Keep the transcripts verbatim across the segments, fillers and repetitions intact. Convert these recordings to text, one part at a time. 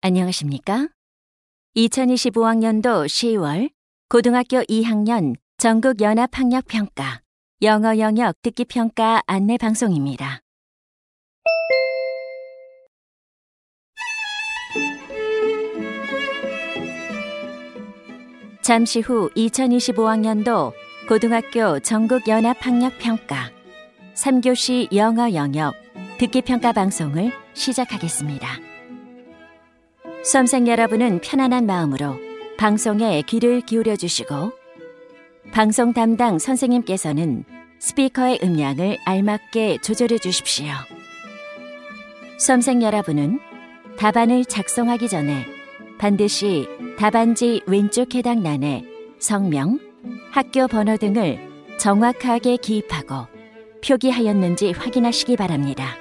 안녕하십니까? 이천이십오 학년도 시월 고등학교 이 학년 전국 연합학력평가 영어 영역 듣기평가 안내 방송입니다. 잠시 후 이천이십오 학년도 고등학교 전국 연합학력평가 삼 교시 영어 영역 듣기평가 방송을 시작하겠습니다. 수험생 여러분은 편안한 마음으로 방송에 귀를 기울여 주시고 방송 담당 선생님께서는 스피커의 음량을 알맞게 조절해 주십시오. 수험생 여러분은 답안을 작성하기 전에 반드시 답안지 왼쪽 해당欄에 성명, 학교 번호 등을 정확하게 기입하고 표기하였는지 확인하시기 바랍니다.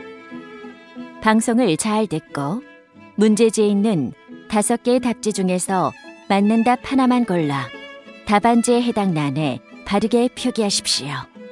방송을 잘 듣고 문제지에 있는 다섯 개의 답지 중에서 맞는 답 하나만 골라 답안지에 해당欄에 바르게 표기하십시오.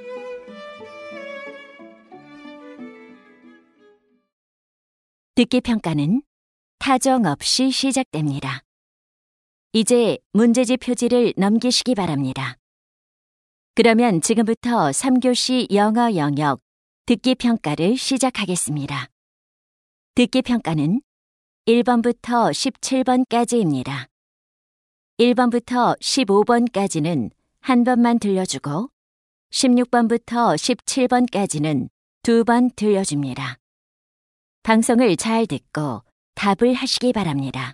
듣기 평가는 타정 없이 시작됩니다. 이제 문제지 표지를 넘기시기 바랍니다. 그러면 지금부터 삼 교시 영어 영역 듣기 평가를 시작하겠습니다. 듣기 평가는 일 번부터 십칠 번까지입니다. 일 번부터 십오 번까지는 한 번만 들려주고 십육 번부터 십칠 번까지는 두 번 들려줍니다. 방송을 잘 듣고 답을 하시기 바랍니다.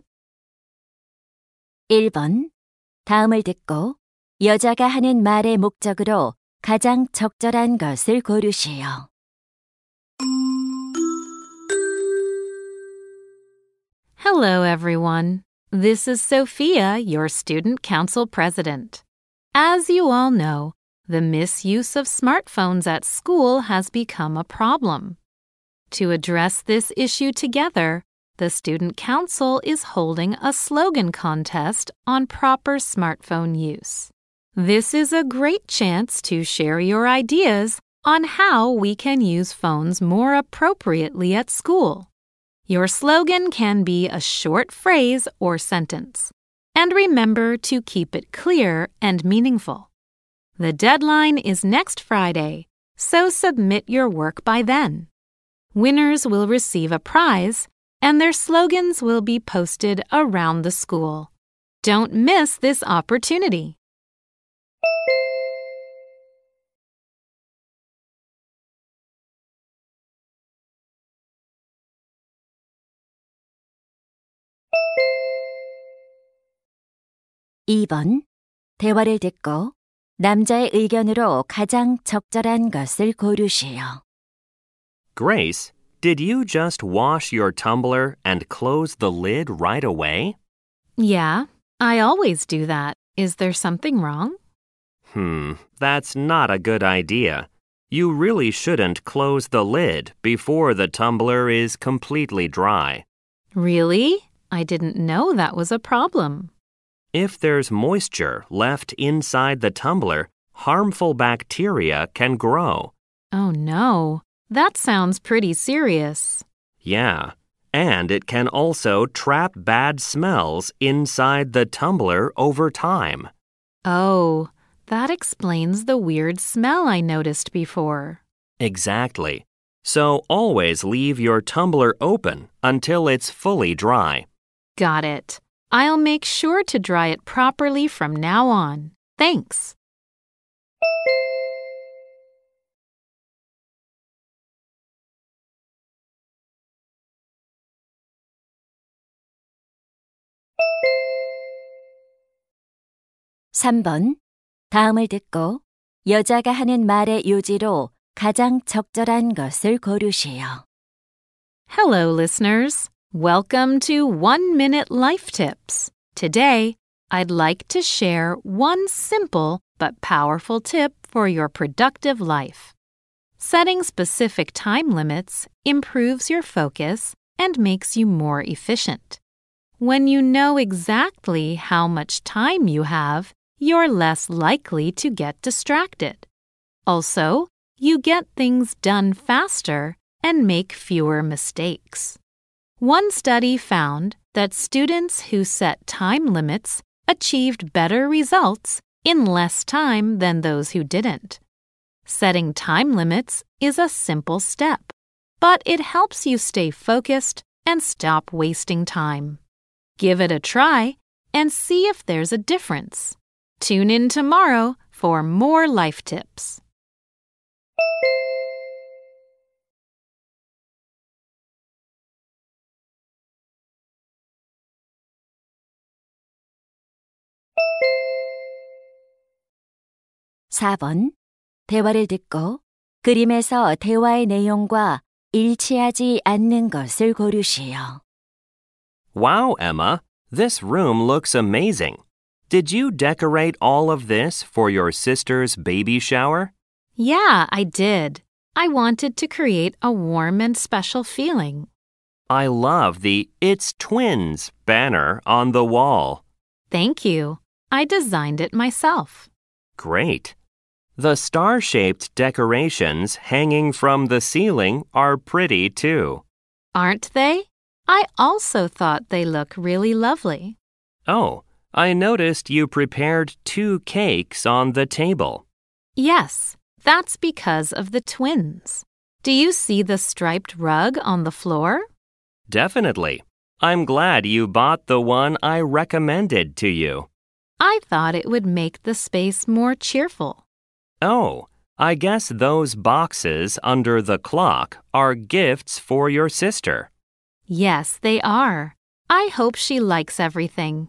일 번, 다음을 듣고 여자가 하는 말의 목적으로 가장 적절한 것을 고르시오. Hello, everyone. This is Sophia, your Student Council President. As you all know, the misuse of smartphones at school has become a problem. To address this issue together, the Student Council is holding a slogan contest on proper smartphone use. This is a great chance to share your ideas on how we can use phones more appropriately at school. Your slogan can be a short phrase or sentence. And remember to keep it clear and meaningful. The deadline is next Friday, so submit your work by then. Winners will receive a prize, and their slogans will be posted around the school. Don't miss this opportunity. 이 번, 대화를 듣고 남자의 의견으로 가장 적절한 것을 고르시오. Grace, did you just wash your tumbler and close the lid right away? Yeah, I always do that. Is there something wrong? Hmm, that's not a good idea. You really shouldn't close the lid before the tumbler is completely dry. Really? I didn't know that was a problem. If there's moisture left inside the tumbler, harmful bacteria can grow. Oh no, that sounds pretty serious. Yeah, and it can also trap bad smells inside the tumbler over time. Oh, that explains the weird smell I noticed before. Exactly. So always leave your tumbler open until it's fully dry. Got it. I'll make sure to dry it properly from now on. Thanks. 삼 번, 다음을 듣고 여자가 하는 말의 요지로 가장 적절한 것을 고르시오. Hello, listeners. Welcome to One Minute Life Tips. Today, I'd like to share one simple but powerful tip for your productive life. Setting specific time limits improves your focus and makes you more efficient. When you know exactly how much time you have, you're less likely to get distracted. Also, you get things done faster and make fewer mistakes. One study found that students who set time limits achieved better results in less time than those who didn't. Setting time limits is a simple step, but it helps you stay focused and stop wasting time. Give it a try and see if there's a difference. Tune in tomorrow for more life tips. 사 번. 대화를 듣고 그림에서 대화의 내용과 일치하지 않는 것을 고르시오. Wow, Emma, this room looks amazing. Did you decorate all of this for your sister's baby shower? Yeah, I did. I wanted to create a warm and special feeling. I love the It's Twins banner on the wall. Thank you. I designed it myself. Great. The star-shaped decorations hanging from the ceiling are pretty too. Aren't they? I also thought they look really lovely. Oh, I noticed you prepared two cakes on the table. Yes, that's because of the twins. Do you see the striped rug on the floor? Definitely. I'm glad you bought the one I recommended to you. I thought it would make the space more cheerful. Oh, I guess those boxes under the clock are gifts for your sister. Yes, they are. I hope she likes everything.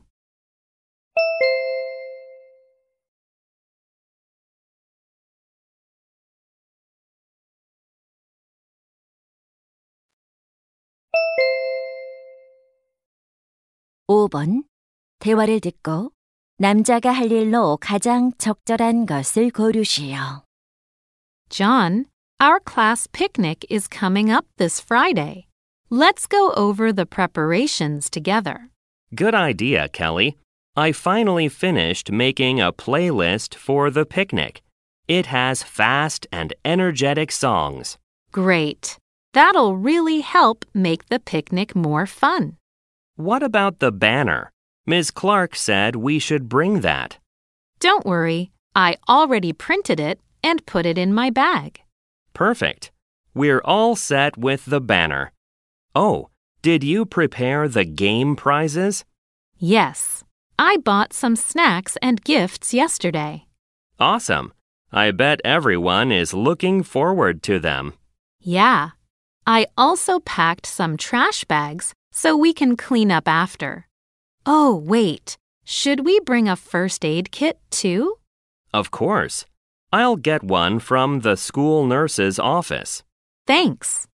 오 번. 대화를 듣고 남자가 할 일로 가장 적절한 것을 고르시오. John, our class picnic is coming up this Friday. Let's go over the preparations together. Good idea, Kelly. I finally finished making a playlist for the picnic. It has fast and energetic songs. Great. That'll really help make the picnic more fun. What about the banner? Miz Clark said we should bring that. Don't worry. I already printed it and put it in my bag. Perfect. We're all set with the banner. Oh, did you prepare the game prizes? Yes. I bought some snacks and gifts yesterday. Awesome. I bet everyone is looking forward to them. Yeah. I also packed some trash bags so we can clean up after. Oh, wait. Should we bring a first aid kit too? Of course. I'll get one from the school nurse's office. Thanks.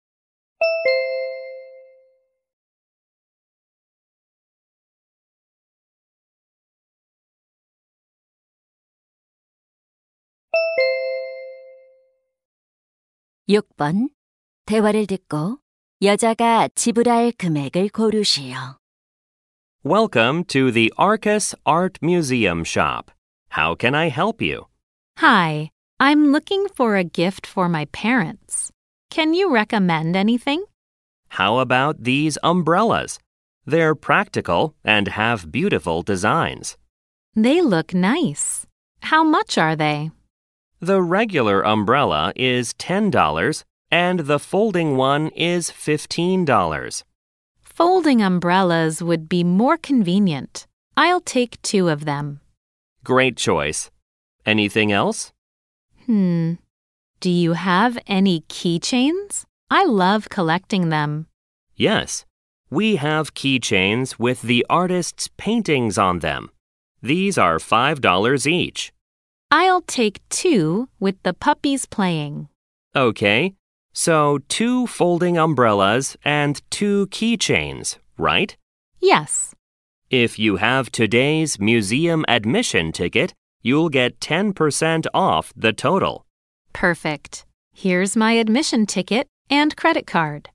육 번. 대화를 듣고 여자가 지불할 금액을 고르시오. Welcome to the Arcus Art Museum shop. How can I help you? Hi, I'm looking for a gift for my parents. Can you recommend anything? How about these umbrellas? They're practical and have beautiful designs. They look nice. How much are they? The regular umbrella is ten dollars and the folding one is fifteen dollars. Folding umbrellas would be more convenient. I'll take two of them. Great choice. Anything else? Hmm. Do you have any keychains? I love collecting them. Yes. We have keychains with the artist's paintings on them. These are five dollars each. I'll take two with the puppies playing. Okay. So two folding umbrellas and two keychains, right? Yes. If you have today's museum admission ticket, you'll get ten percent off the total. Perfect. Here's my admission ticket and credit card.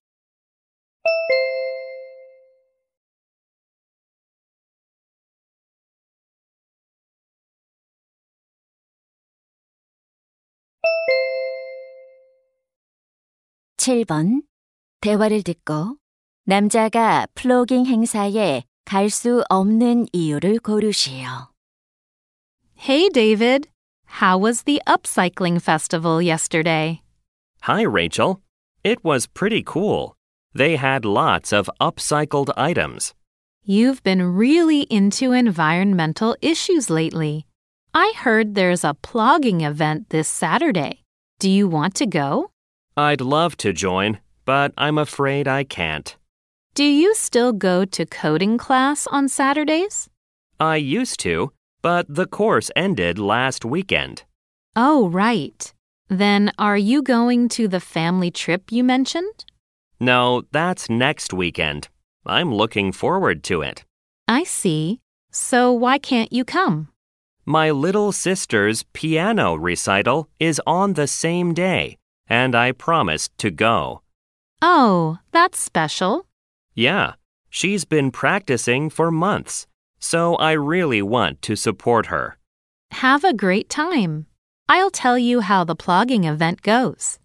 칠 번. 대화를 듣고 남자가 플로깅 행사에 갈 수 없는 이유를 고르시오. Hey, David. How was the upcycling festival yesterday? Hi, Rachel. It was pretty cool. They had lots of upcycled items. You've been really into environmental issues lately. I heard there's a plogging event this Saturday. Do you want to go? I'd love to join, but I'm afraid I can't. Do you still go to coding class on Saturdays? I used to, but the course ended last weekend. Oh, right. Then are you going to the family trip you mentioned? No, that's next weekend. I'm looking forward to it. I see. So why can't you come? My little sister's piano recital is on the same day, and I promised to go. Oh, that's special. Yeah, she's been practicing for months, so I really want to support her. Have a great time. I'll tell you how the plogging event goes.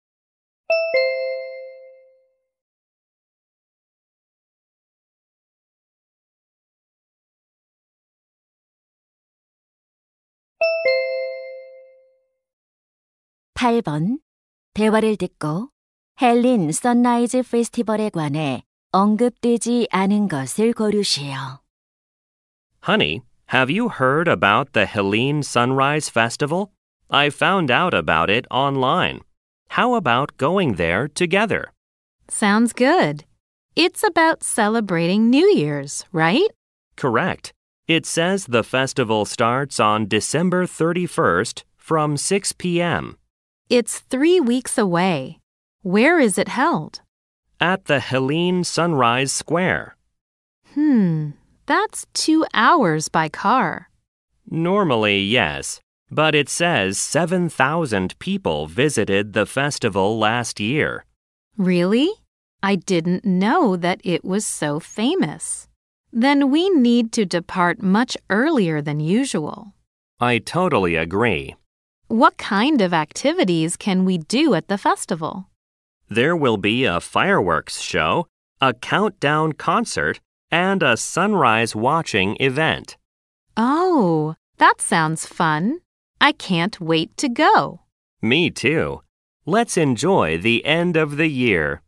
팔 번. 대화를 듣고 헬린 선라이즈 페스티벌에 관해 언급되지 않은 것을 고르시오. Honey, have you heard about the Helene Sunrise Festival? I found out about it online. How about going there together? Sounds good. It's about celebrating New Year's, right? Correct. It says the festival starts on December thirty-first from six p.m. It's three weeks away. Where is it held? At the Helene Sunrise Square. Hmm, that's two hours by car. Normally, yes, but it says seven thousand people visited the festival last year. Really? I didn't know that it was so famous. Then we need to depart much earlier than usual. I totally agree. What kind of activities can we do at the festival? There will be a fireworks show, a countdown concert, and a sunrise watching event. Oh, that sounds fun. I can't wait to go. Me too. Let's enjoy the end of the year.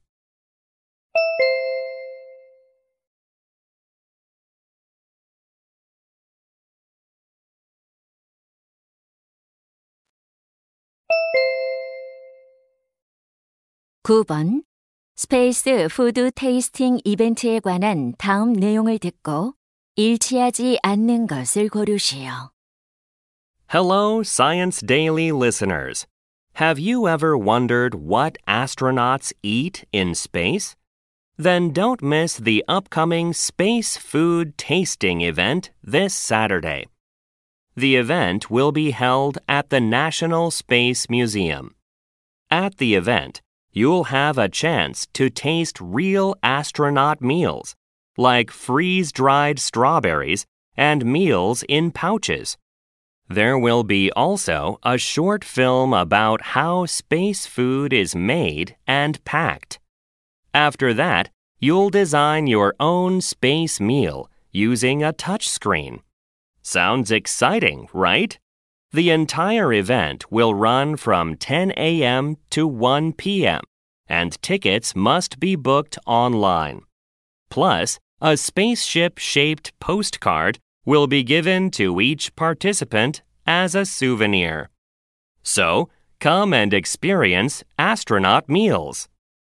구 번. 스페이스 푸드 테이스팅 이벤트에 관한 다음 내용을 듣고 일치하지 않는 것을 고르시오. Hello, Science Daily listeners. Have you ever wondered what astronauts eat in space? Then don't miss the upcoming Space Food Tasting event this Saturday. The event will be held at the National Space Museum. At the event, you'll have a chance to taste real astronaut meals, like freeze-dried strawberries and meals in pouches. There will be also a short film about how space food is made and packed. After that, you'll design your own space meal using a touchscreen. Sounds exciting, right? The entire event will run from ten a.m. to one p.m., and tickets must be booked online. Plus, a spaceship-shaped postcard will be given to each participant as a souvenir. So, come and experience astronaut meals.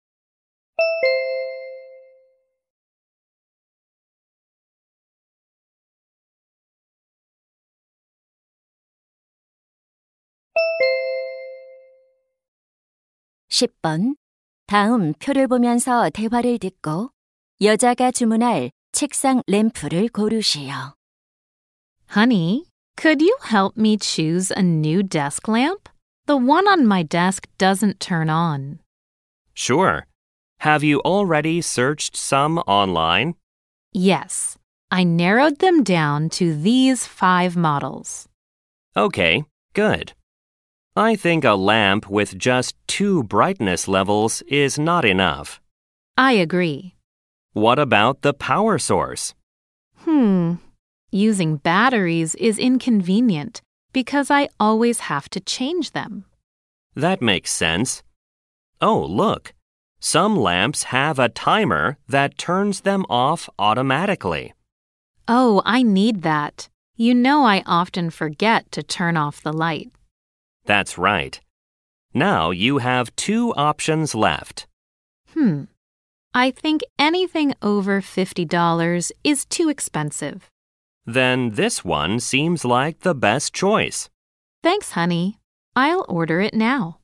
십 번. 다음 표를 보면서 대화를 듣고 여자가 주문할 책상 램프를 고르시오. Honey, could you help me choose a new desk lamp? The one on my desk doesn't turn on. Sure. Have you already searched some online? Yes, I narrowed them down to these five models. Okay, good. I think a lamp with just two brightness levels is not enough. I agree. What about the power source? Hmm. Using batteries is inconvenient because I always have to change them. That makes sense. Oh, look. Some lamps have a timer that turns them off automatically. Oh, I need that. You know I often forget to turn off the light. That's right. Now you have two options left. Hmm. I think anything over fifty dollars is too expensive. Then this one seems like the best choice. Thanks, honey. I'll order it now.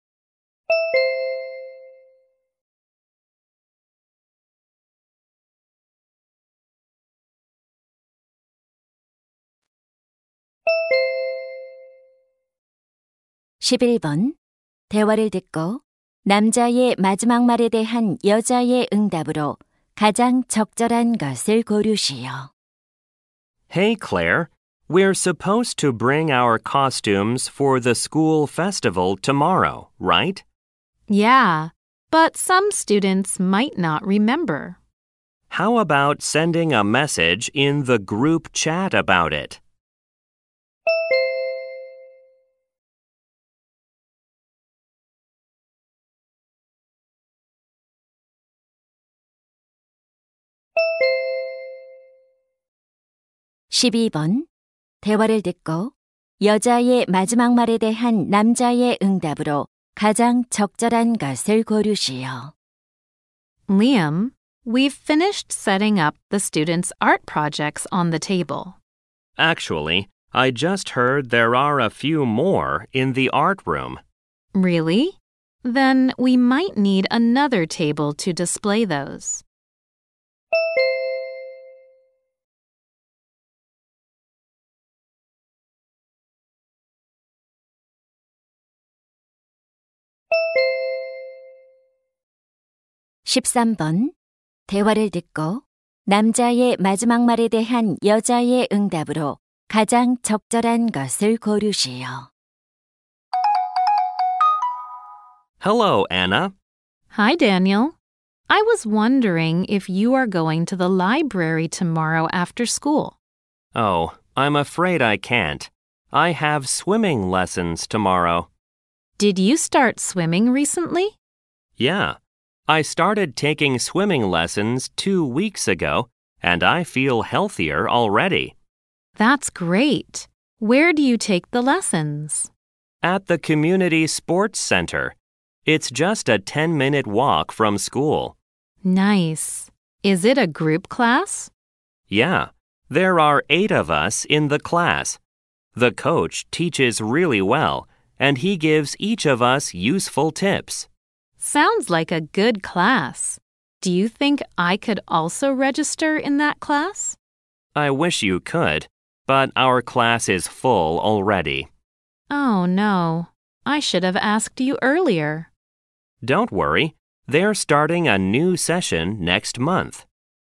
십일 번. 대화를 듣고 남자의 마지막 말에 대한 여자의 응답으로 가장 적절한 것을 고르시오. Hey, Claire. We're supposed to bring our costumes for the school festival tomorrow, right? Yeah, but some students might not remember. How about sending a message in the group chat about it? 십이 번. 대화를 듣고 여자의 마지막 말에 대한 남자의 응답으로 가장 적절한 것을 고르시오. Liam, we've finished setting up the students' art projects on the table. Actually, I just heard there are a few more in the art room. Really? Then we might need another table to display those. 십삼 번. 대화를 듣고 남자의 마지막 말에 대한 여자의 응답으로 가장 적절한 것을 고르시오. Hello, Anna. Hi, Daniel. I was wondering if you are going to the library tomorrow after school. Oh, I'm afraid I can't. I have swimming lessons tomorrow. Did you start swimming recently? Yeah. I started taking swimming lessons two weeks ago, and I feel healthier already. That's great. Where do you take the lessons? At the Community Sports Center. It's just a ten-minute walk from school. Nice. Is it a group class? Yeah. There are eight of us in the class. The coach teaches really well, and he gives each of us useful tips. Sounds like a good class. Do you think I could also register in that class? I wish you could, but our class is full already. Oh, no. I should have asked you earlier. Don't worry. They're starting a new session next month.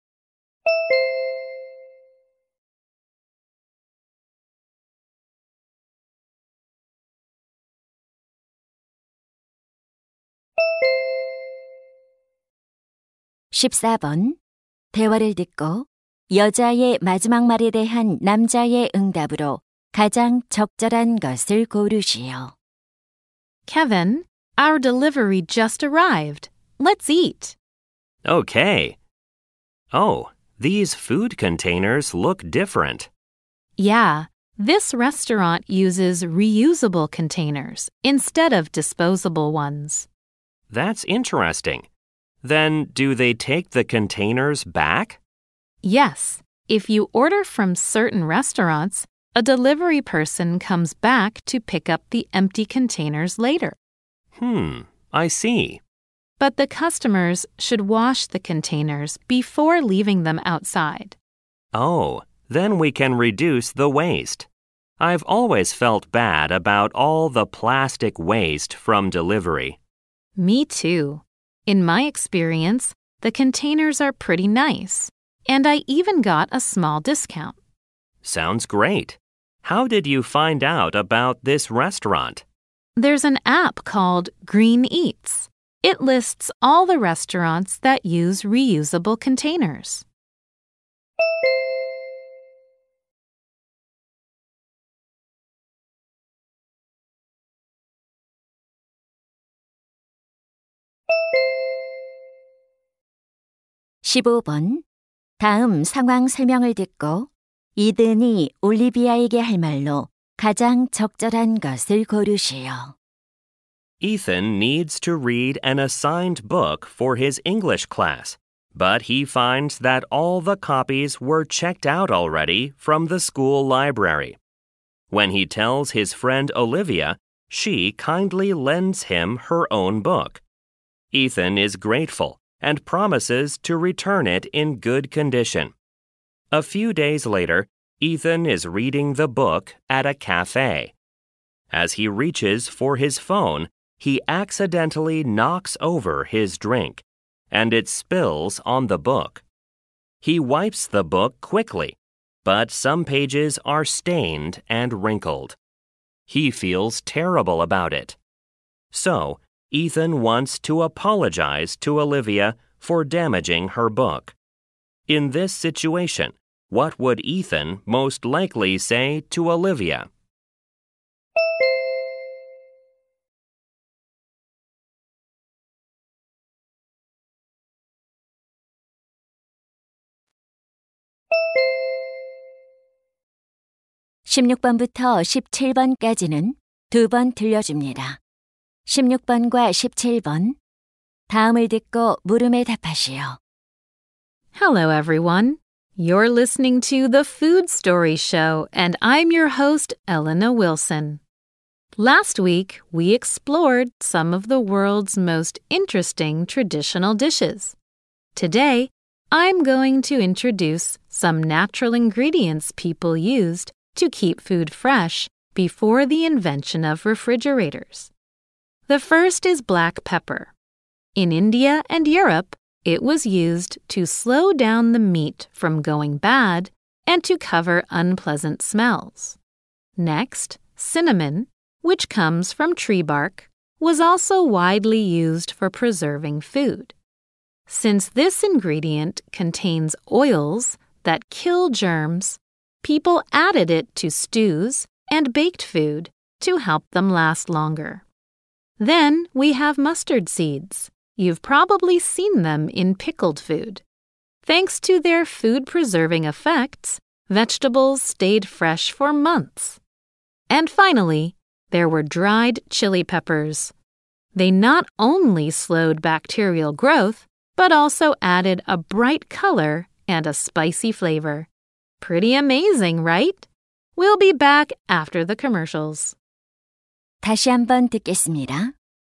십사 번. 대화를 듣고 여자의 마지막 말에 대한 남자의 응답으로 가장 적절한 것을 고르시오. Kevin, our delivery just arrived. Let's eat. Okay. Oh, these food containers look different. Yeah, this restaurant uses reusable containers instead of disposable ones. That's interesting. Then, do they take the containers back? Yes, if you order from certain restaurants, a delivery person comes back to pick up the empty containers later. Hmm, I see. But the customers should wash the containers before leaving them outside. Oh, then we can reduce the waste. I've always felt bad about all the plastic waste from delivery. Me too. In my experience, the containers are pretty nice, and I even got a small discount. Sounds great. How did you find out about this restaurant? There's an app called Green Eats. It lists all the restaurants that use reusable containers. 십오 번. 다음 상황 설명을 듣고 이든이 올리비아에게 할 말로 가장 적절한 것을 고르시오. Ethan needs to read an assigned book for his English class, but he finds that all the copies were checked out already from the school library. When he tells his friend Olivia, she kindly lends him her own book. Ethan is grateful and promises to return it in good condition. A few days later, Ethan is reading the book at a cafe. As he reaches for his phone, he accidentally knocks over his drink, and it spills on the book. He wipes the book quickly, but some pages are stained and wrinkled. He feels terrible about it. So, Ethan wants to apologize to Olivia for damaging her book. In this situation, what would Ethan most likely say to Olivia? 십육 번부터 십칠 번까지는 두 번 들려줍니다. 십육 번과 십칠 번. 다음을 듣고 물음에 답하시오. Hello, everyone. You're listening to The Food Story Show, and I'm your host, Elena Wilson. Last week, we explored some of the world's most interesting traditional dishes. Today, I'm going to introduce some natural ingredients people used to keep food fresh before the invention of refrigerators. The first is black pepper. In India and Europe, it was used to slow down the meat from going bad and to cover unpleasant smells. Next, cinnamon, which comes from tree bark, was also widely used for preserving food. Since this ingredient contains oils that kill germs, people added it to stews and baked food to help them last longer. Then we have mustard seeds. You've probably seen them in pickled food. Thanks to their food-preserving effects, vegetables stayed fresh for months. And finally, there were dried chili peppers. They not only slowed bacterial growth, but also added a bright color and a spicy flavor. Pretty amazing, right? We'll be back after the commercials. 다시 한번 듣겠습니다.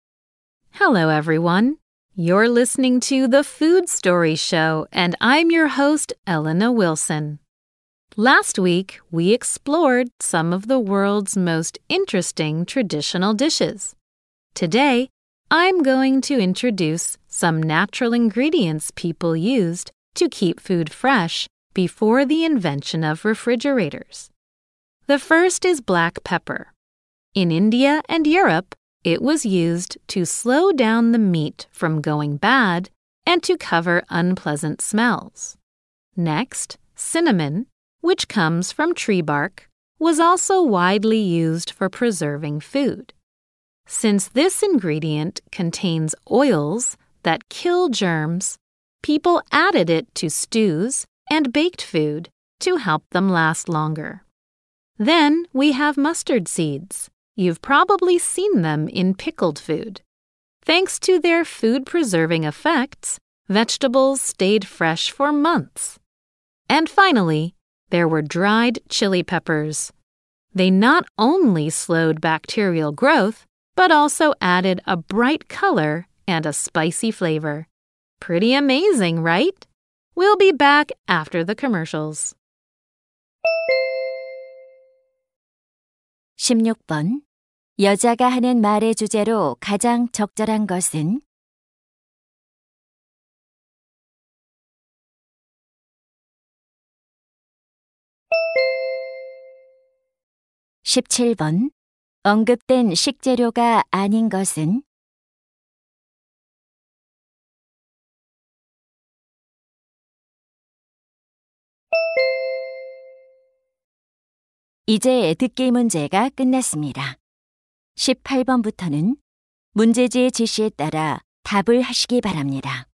Hello, everyone. You're listening to The Food Story Show, and I'm your host, Elena Wilson. Last week, we explored some of the world's most interesting traditional dishes. Today, I'm going to introduce some natural ingredients people used to keep food fresh before the invention of refrigerators. The first is black pepper. In India and Europe, it was used to slow down the meat from going bad and to cover unpleasant smells. Next, cinnamon, which comes from tree bark, was also widely used for preserving food. Since this ingredient contains oils that kill germs, people added it to stews and baked food to help them last longer. Then we have mustard seeds. You've probably seen them in pickled food. Thanks to their food-preserving effects, vegetables stayed fresh for months. And finally, there were dried chili peppers. They not only slowed bacterial growth, but also added a bright color and a spicy flavor. Pretty amazing, right? We'll be back after the commercials. 십육 번. 여자가 하는 말의 주제로 가장 적절한 것은? 십칠 번. 언급된 식재료가 아닌 것은? 이제 듣기 문제가 끝났습니다. 십팔 번부터는 문제지의 지시에 따라 답을 하시기 바랍니다.